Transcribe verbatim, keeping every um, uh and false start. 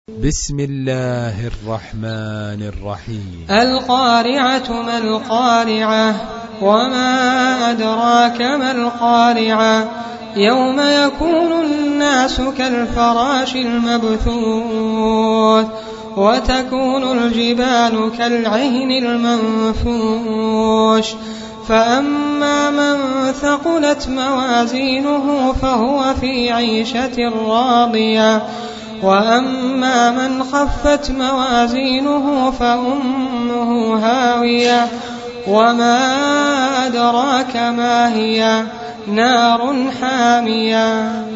بسم الله الرحمن الرحيم. القارعة ما القارعة وما أدراك ما القارعة يوم يكون الناس كالفراش المبثوث وتكون الجبال كالعهن المنفوش فأما من ثقلت موازينه فهو في عيشة راضية وأما من خفت موازينه فأمه هاوية وما أدراك ما هي نار حامية.